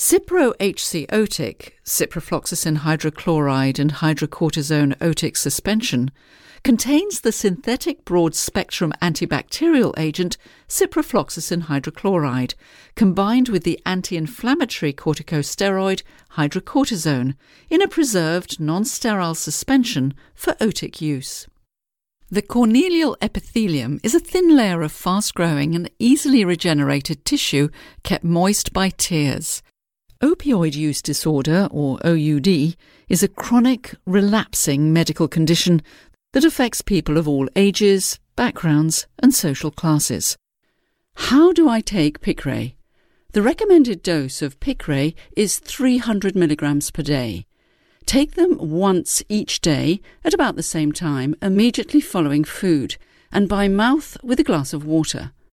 Cipro-HC-Otic, ciprofloxacin hydrochloride and hydrocortisone otic suspension, contains the synthetic broad-spectrum antibacterial agent ciprofloxacin hydrochloride, combined with the anti-inflammatory corticosteroid hydrocortisone in a preserved non-sterile suspension for otic use. The corneal epithelium is a thin layer of fast-growing and easily regenerated tissue kept moist by tears. Opioid use disorder, or OUD, is a chronic, relapsing medical condition that affects people of all ages, backgrounds and social classes. How do I take Piqray? The recommended dose of Piqray is 300 milligrams per day. Take them once each day at about the same time immediately following food and by mouth with a glass of water.